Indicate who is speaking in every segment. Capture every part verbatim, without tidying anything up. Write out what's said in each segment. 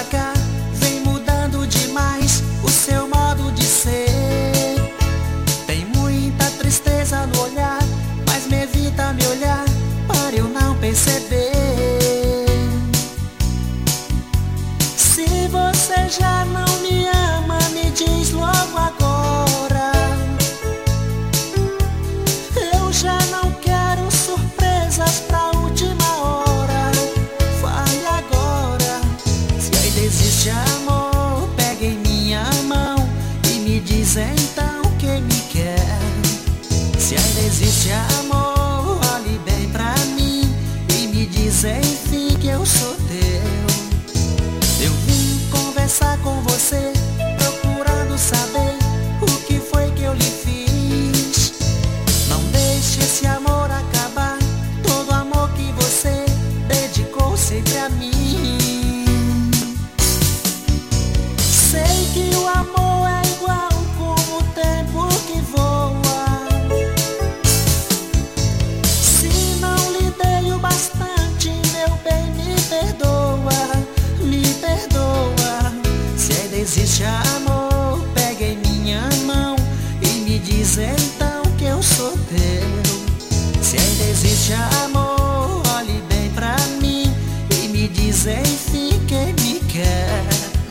Speaker 1: pra cá vem mudando demais o seu modo de ser. Tem muita tristeza no olhar, mas me evita me olhar para eu não perceber. Se você já não me ama, me diz logo agora. Eu já não quero surpresas pra última hora. Fale agora. Se ainda existe amor, pegue em minha mão e me diz então que me quer. Se ainda existe amor, olhe bem pra mim e me diz enfim que eu sou teu. Eu vim conversar com você, procurando saber o que foi que eu lhe fiz. Não deixe esse amor acabar, todo amor que você dedicou sempre a mim. Sei que o amor é igual como o tempo que voa. Se não lhe dei o bastante, meu bem, me perdoa, me perdoa. Se ainda existe amor, pegue em minha mão e me diz então que eu sou teu. Se ainda existe amor, olhe bem pra mim e me diz enfim quem me quer.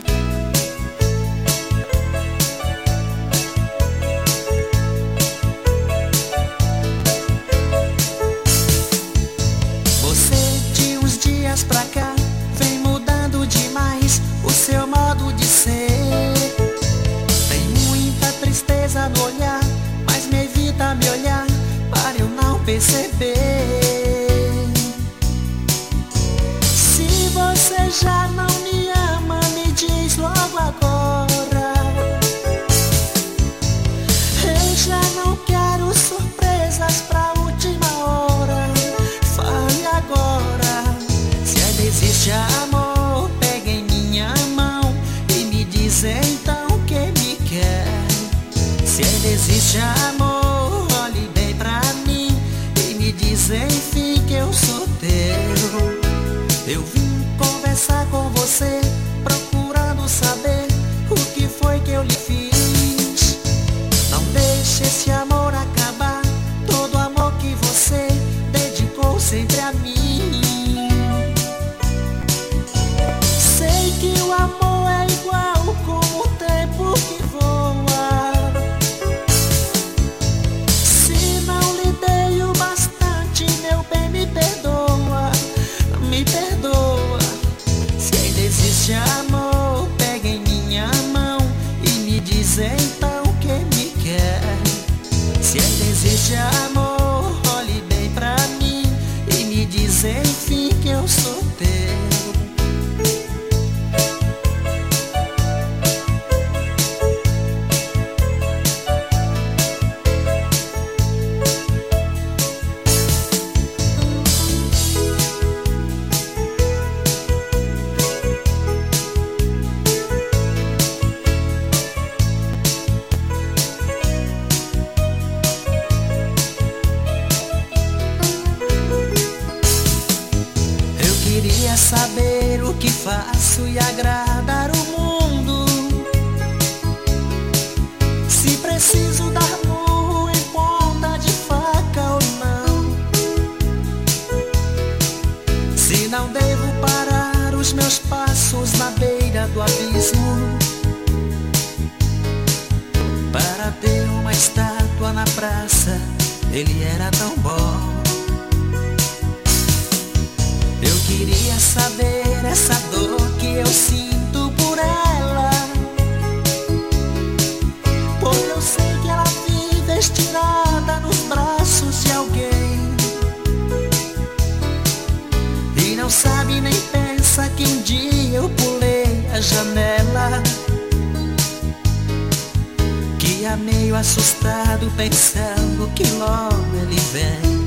Speaker 1: Você de uns dias pra cá vem mudando demais o seu modo de ser. Tem muita tristeza no olhar, mas me evita me olhar para eu não perceber. Se você já não me ama, me diz logo agora. Eu já não quero surpresas pra última hora. Fale agora. Se ainda existe amor, pegue em minha mão e me diz então que me quer. Se ainda existe amor, olhe bem pra mim e me diz enfim que eu sou teu. Eu vim conversar com você, procurando saber o que foi que eu lhe fiz. Não deixe esse amor acabar, todo amor que você dedicou sempre a mim. Sei que o amor é igual como o tempo que voa. Se não lhe dei o bastante, meu bem, me perdoa, me perdoa. Se ainda existe amor, pegue em minha mão e me diz então que me quer. Se ainda existe amor, olhe bem pra mim e me diz enfim que eu sou teu. Queria saber o que faço e agradar o mundo. Se preciso dar murro em ponta de faca ou não. Se não devo parar os meus passos na beira do abismo para ter uma estátua na praça, ele era tão bom. Eu queria saber essa dor que eu sinto por ela, porque eu sei que ela vive estirada nos braços de alguém e não sabe nem pensa que um dia eu pulei a janela, que ia meio assustado pensando que logo ele vem.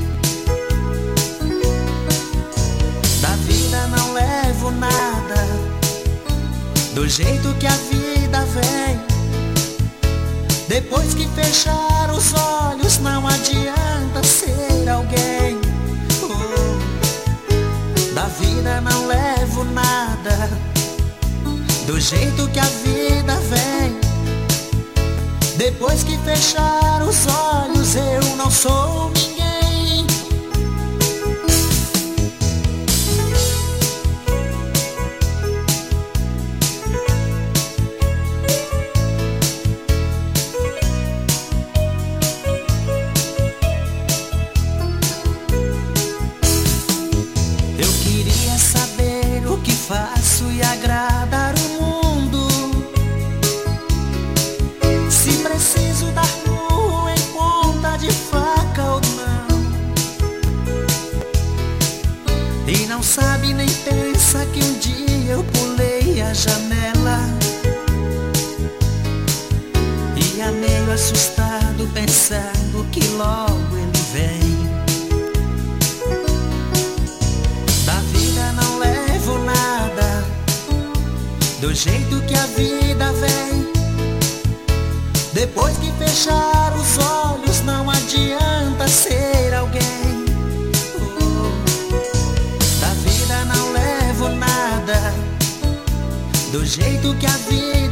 Speaker 1: Não levo nada, do jeito que a vida vem. Depois que fechar os olhos, não adianta ser alguém. Oh, da vida não levo nada, do jeito que a vida vem. Depois que fechar os olhos, eu não sou ninguém. Eu queria saber o que faço e agradar o mundo. Se preciso dar murro em ponta de faca ou não. E não sabe nem pensa que um dia eu pulei a janela. Ia meio assustado pensando que logo ele vem. Da vida não levo nada, do jeito que a vida vem. Depois que fechar os olhos, não adianta ser alguém. Oh, da vida não levo nada, do jeito que a vida